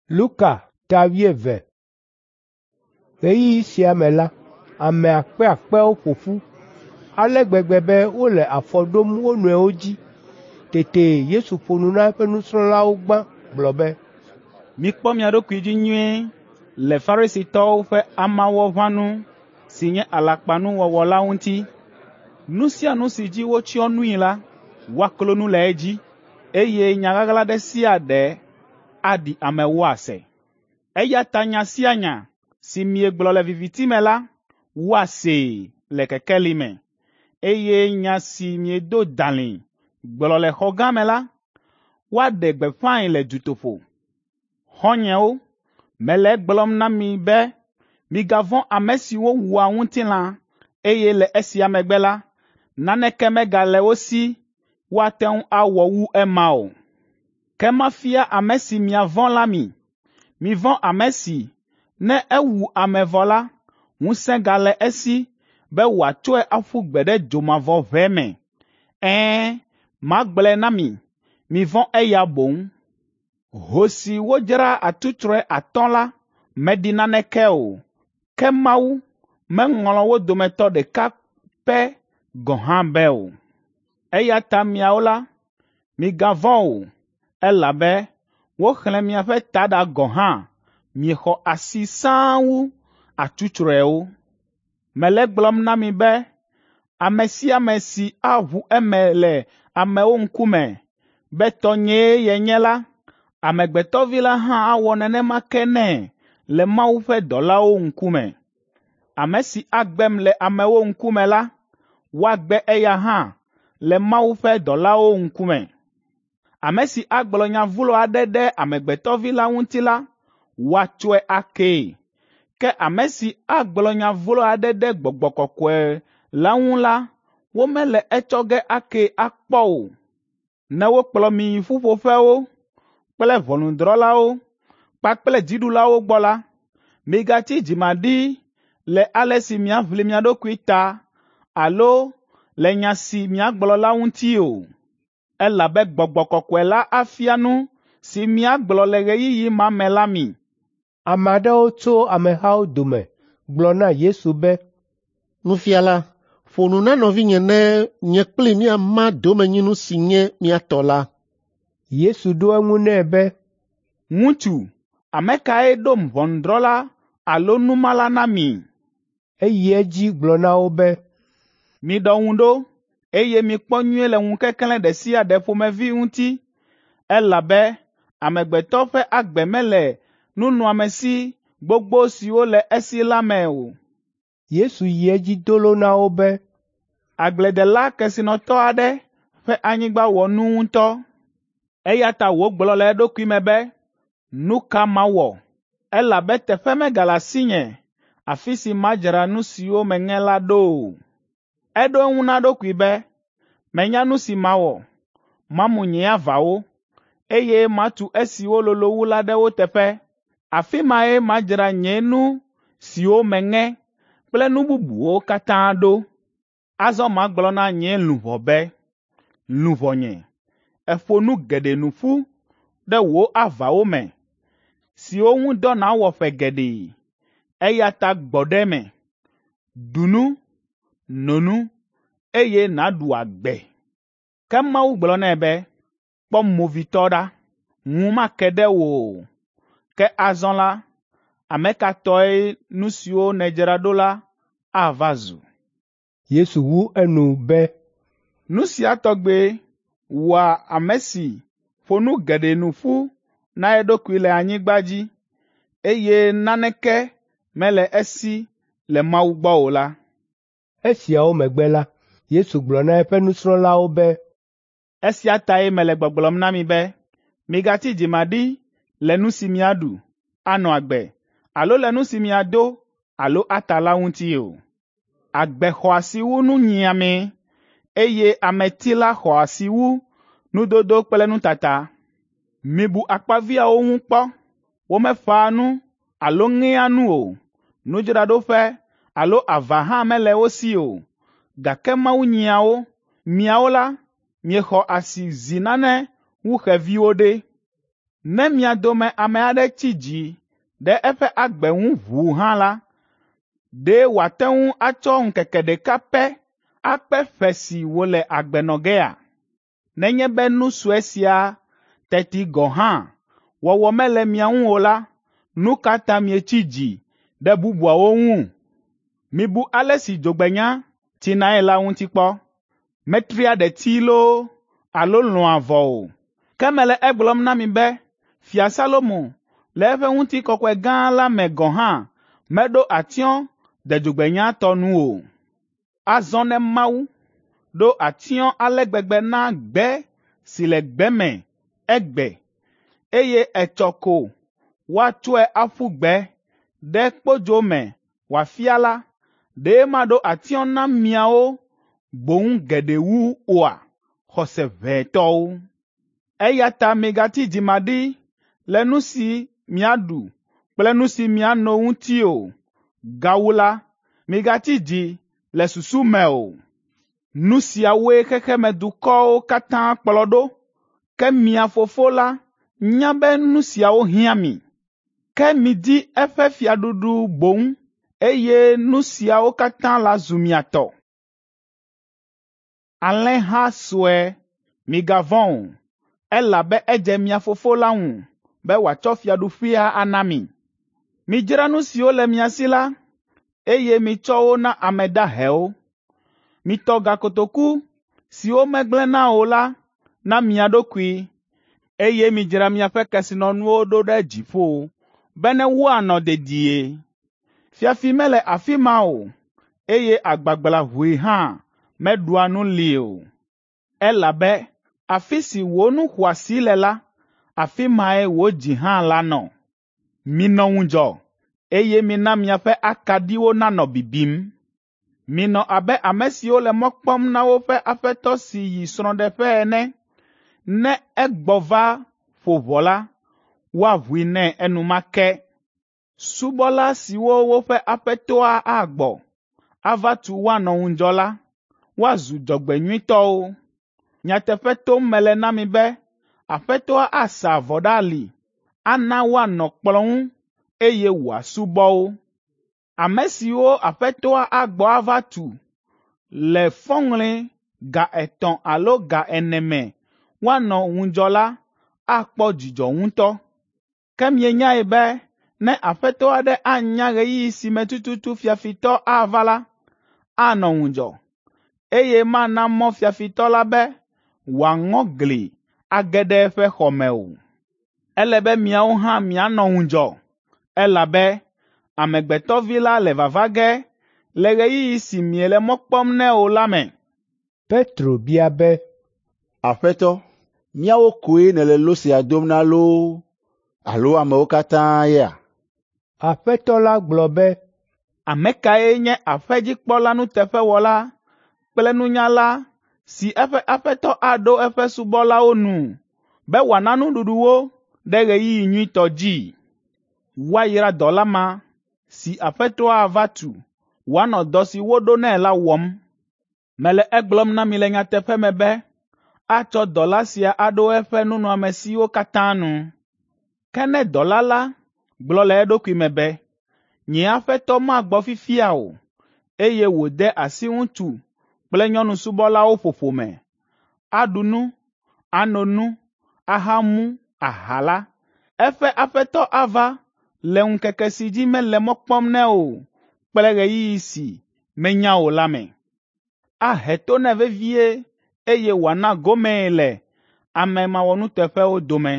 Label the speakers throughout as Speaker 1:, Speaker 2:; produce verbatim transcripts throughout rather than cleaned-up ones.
Speaker 1: Luka tawieve. Ɣeyiɣi sia me la, ame akpe akpewo ƒoƒu. Ale gbegbe be wole afɔ ɖom wo nɔewo dzi. Tete Yesu ƒo nu na eƒe nusrɔ̃lawo gbã gblɔ be,
Speaker 2: mikpɔ mia ɖokui dzi nyuie le Farisitɔwo ƒe amawɔʋãnu si nye alakpanuwɔwɔ la ŋuti. Nu sia nu si dzi wotsyɔ nui la, woaklo nu le edzi, eye nyaɣaɣla ɖe sia ɖe aɖi ame woase. Eya ta nya sia nya si miegblɔ le viviti me la, woasee le kekeli me, eye nya si miedo dalĩ gblɔ le xɔ gã me la, woaɖe gbeƒãe le dutoƒo. Xɔ̃nyewo, mele gblɔm na mi be migavɔ̃ ame siwo wua ŋutilã, eye le esia megbe la, naneke megale wo si woate ŋu awɔ wu ema o. Ke mafia ame si miavɔ̃ la mi. Mivɔ̃ ame si, ne ewu ame vɔ la, ŋusẽ gale esi be wòatsɔe aƒu gbe ɖe dzomavɔ ʋɛ me. Ɛ̃, magblɔe na mi, mivɔ̃ eya boŋ. Ho si wodzra atutrɔe atɔ̃ la meɖi naneke o, ke Mawu meŋlɔ wo dometɔ ɖeka pɛ gɔ̃ hã be o. Eya ta miawo la, migavɔ̃ o, elabe woxlẽ miaƒe taɖa gɔ̃ hã miexɔ asi sãa wu atutrɔewo. Mele gblɔm na mi be ame sia ame si aʋu eme le amewo ŋkume be tɔnyee yenye la, Amegbetɔ Vi la hã awɔ nenema ke nɛ le Mawu ƒe dɔlawo ŋkume. Ame si agbem le amewo ŋkume la, woagbe eya hã le Mawu ƒe dɔlawo ŋkume. Ame si agblɔ nya vlo aɖe ɖe Amegbetɔ Vi la ŋuti la, woatsɔe akee. Ke ame si agblɔ nya vlo aɖe ɖe Gbɔgbɔ Kɔkɔe la ŋu la, womele etsɔ ge akee akpɔ o. Ne wokplɔ mi yi ƒuƒoƒewo kple ʋɔnudrɔ̃lawo kpakple dziɖulawo gbɔ la, migatsi dzimaɖi le ale si miaʋli mia ɖokui ta alo le nya si miagblɔ la ŋuti o. Elabe Gbɔgbɔ Kɔkɔe la afia nu si miagblɔ le ɣeyiɣi ma me la mi.
Speaker 1: Ame aɖewo tso amehawo dome gblɔ na Yesu be,
Speaker 3: Nufiala, ƒo nu na nɔvinye ne nye kpli míama domenyinu si nye míatɔ la.
Speaker 1: Yesu ɖo eŋu nɛ be,
Speaker 2: Ŋutsu, ame kae ɖom ʋɔnudrɔ̃la alo numala na mi?
Speaker 1: Eyi edzi gblɔ na wo be,
Speaker 2: Miɖɔ ŋu ɖo, eye mikpɔ nyuie le ŋukeklẽ ɖe sia ɖe ƒomevi ŋuti, elabe amegbetɔ ƒe agbe mele nunɔamesi gbogbo siwo le esi la me o.
Speaker 1: Yesu yi edzi dolo na wo be,
Speaker 2: agbledela kesinɔtɔ aɖe ƒe anyigba wɔ nu ŋutɔ. Eya ta wògblɔ le eɖokui me be, nu ka mawɔ? Elabe teƒe megale asinye, afi si madzra nu siwo meŋe la ɖo o. Eɖo eŋu na ɖokui be, menya nu si mawɔ. Mamu nye avawo, eye matu esiwo lolo wu la ɖe wo teƒe. Afi mae madzra nye nu siwo meŋe kple nu bubuwo katã ɖo. Azɔ magblɔ na nye luʋɔ be, luʋɔnye, eƒo nu geɖe nu ƒu ɖe wò avawo me, siwo ŋu dɔ nawɔ ƒe geɖee. Eya ta gbɔ ɖe me, ɖu nu, no nu, eye nàɖu agbe. Ke Mawu gblɔ nɛ be, kpɔ movitɔ ɖa, ŋu make ɖe wò o. Ke azɔ la, ame ka tɔe nu siwo nèdzra ɖo la ava zu?
Speaker 1: Yesu wu enu be,
Speaker 2: Nu sia tɔgbe wɔa ame si ƒo nu geɖe nu ƒu na eɖokui le anyigba dzi, eye naneke mele esi le Mawu gbɔ o la.
Speaker 1: Esiawo megbe la, Yesu gblɔ na eƒe nusrɔ̃lawo be,
Speaker 2: Esia tae mele gbɔgblɔm na mi be, migatsi dzimaɖi le nu si miaɖu, anɔ agbe, alo le nu si miado, alo ata la ŋuti o. Agbe xɔ asi wu nu nyiame, eye ameti la xɔ asi wu nudodo kple nutata. Mibu akpaviãwo ŋu kpɔ, womeƒãa nu alo ŋea nu o, nudzraɖoƒe alo ava hã mele wo si o, gake Mawu nyia wo. Miawo la, miexɔ asi zi nane wu xeviwo ɖe. Ne mia dome ame aɖe tsi dzi ɖe eƒe agbe ŋu ʋu hã la, ɖe wòate ŋu atsɔ ŋkeke ɖeka pɛ akpe ƒe si wòle agbenɔgea. Nenye be nu sue sia teti gɔ̃ hã wɔwɔ mele mia ŋu o la, nu ka ta mietsi dzi ɖe bubuawo ŋu? Mibu ale si dzogbenya tsinae la ŋuti kpɔ. Metria ɖeti loo alo lɔ̃a avɔ o. Ke mele egblɔm na mi be Fia Salomo le eƒe ŋutikɔkɔe gã la me gɔ̃ hã meɖo atsyɔ̃ de dzogbenya tɔ nu o. Azɔ ne Mawu ɖo atsyɔ̃ ale gbegbe na gbe si le gbe me egbe, eye etsɔ ko woatsɔe aƒu gbe ɖe kpodzo me wòafia la, ɖe maɖo atsyɔ̃ na miawo boŋ geɖe wu oa, xɔse ʋɛtɔwo. Eya ta migati dzimaɖi le nu si miaɖu kple nu si miano ŋuti o. Gawu la, migati dzi le susu me o. Nu siawoe xexemedukɔwo katã kplɔ ɖo, ke mia Fofo la nya be nu siawo hiã mi. Ke midi eƒe fiaɖuɖu boŋ, eye nu siawo katã la zu mia tɔ. Alẽha sue, migavɔ̃ o, elabe edze mia Fofo la ŋu be wòatsɔ fiaɖuƒea ana mi. Midzra nu siwo le mia si la, eye mitsɔ wo na ame dahewo. Mitɔ gakotoku siwo megblẽ na o la na mia ɖokui, eye midzra miaƒe kesinɔnuwo ɖo ɖe dziƒo be ne woanɔ dedie. Fiafi mele afi ma o, eye agbagblaʋui hã meɖua nu li o. Elabe afi si wò nu xɔasi le la, afi mae wò dzi hã la nɔ. Minɔ ŋudzɔ, eye mina miaƒe akaɖiwo nanɔ bibim. Minɔ abe ame siwo le mɔ kpɔm na woƒe aƒetɔ si yi srɔ̃ɖeƒe ene. Ne egbɔ va ƒo ʋɔ la, woaʋui nɛ enumake. Subɔla siwo woƒe aƒetɔa agbɔ ava tu woanɔ ŋudzɔ la, woazu dzɔgbenyuitɔwo. Nyateƒe tom mele na mi be aƒetɔa asa avɔ ɖe ali, ana woanɔ kplɔ̃ ŋu, eye wòasubɔ wo. Ame siwo aƒetɔa agbɔ ava tu le fɔŋli ga etɔ̃ alo ga ene me woanɔ ŋudzɔ la, akpɔ dzidzɔ ŋutɔ. Ke mienyae be ne aƒetɔ aɖe anya ɣeyiɣi si me tututu fiafitɔ ava la, anɔ ŋudzɔ, eye mana mɔ fiafitɔ la be wòaŋɔ gli age ɖe eƒe xɔ me o. Ele be miawo hã mianɔ ŋudzɔ, elabe Amegbetɔ Vi la le vava ge le ɣeyiɣi si miele mɔ kpɔm nɛ o la me.
Speaker 1: Petro bia be,
Speaker 4: Aƒetɔ, míawo koe nèle lo sia dom na loo, alo amewo katã ya?
Speaker 1: Aƒetɔ la gblɔ be,
Speaker 2: Ame kae nye aƒedzikpɔla nuteƒewɔla kple nunyala si eƒe aƒetɔ aɖo eƒe subɔlawo nu be wòana nuɖuɖu wo ɖe ɣeyiɣi nyuitɔ dzi? Woayra dɔla ma si aƒetɔa ava tu wòanɔ dɔ si woɖo nɛ la wɔm. Mele egblɔm na mi le nyateƒe me be atsɔ dɔla sia aɖo eƒe nunɔamesiwo katã nu. Ke ne dɔla la gblɔ le eɖokui me be, nye aƒetɔ magbɔ fifia o, eye wòde asi ŋutsu kple nyɔnusubɔlawo ƒoƒo me, aɖu nu, ano nu, ahamu aha la, eƒe aƒetɔ ava le ŋkeke si dzi mele mɔ kpɔm nɛ o kple ɣeyiɣi si menya o la me. Ahe to nɛ vevie, eye wòana gomee le ame mawɔnuteƒewo dome.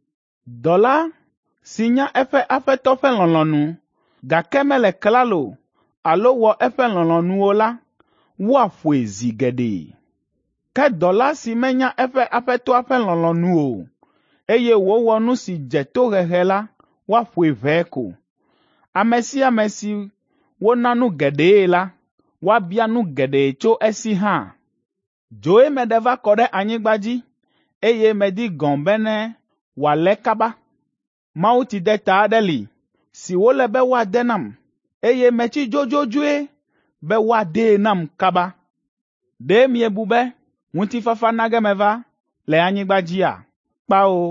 Speaker 2: Dɔla si nya eƒe aƒetɔ ƒe lɔlɔ̃nu, gake mele klalo alo wɔ eƒe lɔlɔ̃nuwo la, woaƒoe zi geɖe. Ke dɔla si menya eƒe aƒetɔa ƒe lɔlɔ̃nu o, eye wòwɔ nu si dze tohehe la, woaƒoe ʋɛe ko. Ame sia ame si wona nu geɖee la, woabia nu geɖe tso esi hã. Dzoe meɖe va kɔ ɖe anyigba dzi, eye medi gɔ̃ bene wòalé kaba. Mawutsideta aɖe li si wole be woade nam, eye metsi dzodzodzoe be woadee nam kaba. Ɖe miebu be ŋutifafa nage meva le anyigba dzia? Kpao,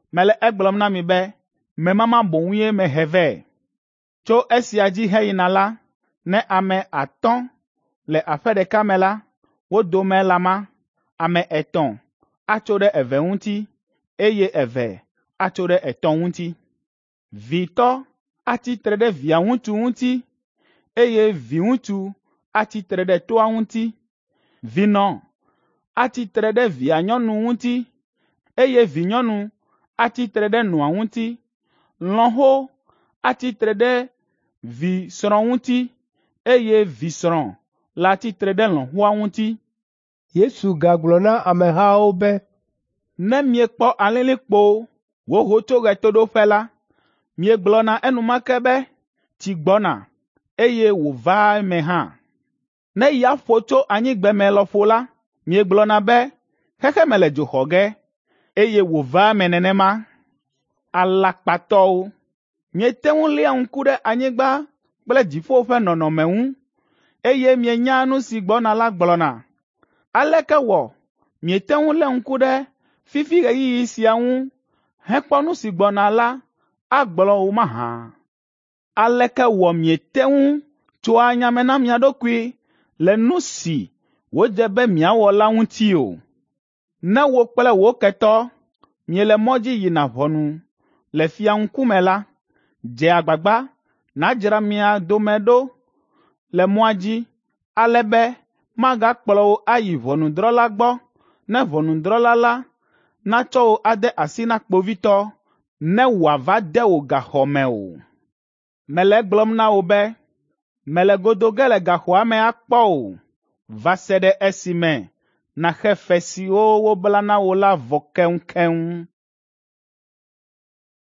Speaker 2: Mele egblɔm na mi be, memama boŋue mehe vɛ. Tso esia dzi heyina la, ne ame atɔ̃ le aƒe ɖeka me la, wo dome la ma, ame etɔ̃ atso ɖe eve ŋuti, eye eve atso ɖe etɔ̃ ŋuti. Vitɔ atitre ɖe via ŋutsu ŋuti, eye viŋutsu atitre ɖe toa ŋuti. Vinɔ atitre ɖe via nyɔnu ŋuti, eye vinyɔnu atitre ɖe nɔa ŋuti. Lɔ̃xo atitre ɖe visrɔ̃ ŋuti, eye visrɔ̃ le atitre ɖe lɔ̃xoa ŋuti.
Speaker 1: Yesu gagblɔ na amehawo be,
Speaker 2: ne miekpɔ alẽlikpo woho tso ɣetoɖoƒe la, miegblɔna enumake be, tsi gbɔna, eye wòva eme hã. Ne ya ƒo tso anyigbeme lɔƒo la, miegblɔna be, xexeme le dzo xɔ ge, eye wòva eme nenema. Alakpatɔwo, miete ŋu lia ŋku ɖe anyigba kple dziƒo ƒe nɔnɔme ŋu, eye mienya nu si gbɔna la gblɔna. Aleke wɔ miete ŋu le ŋku ɖe fifi ɣeyiɣi sia ŋu hekpɔ nu si gbɔna la agblɔ o mahã? Aleke wɔ miete ŋu tso anyame na mia ɖokui le nu si wodze be miawɔ la ŋuti o? Ne wò kple wò ketɔ miele mɔ dzi yina ʋɔnu le fia ŋkume la, dze agbagba nadzra mia dome ɖo le mɔa dzi, ale be magakplɔ wo ayi ʋɔnudrɔ̃la gbɔ, ne ʋɔnudrɔ̃la la natsɔ wo ade asi na kpovitɔ, ne wòava de wò gaxɔ me o. Mele egblɔm na wò be, mele godo ge le gaxɔa me akpɔ o, va se ɖe esime nàxe fe siwo wobla na wò la vɔ keŋkeŋ.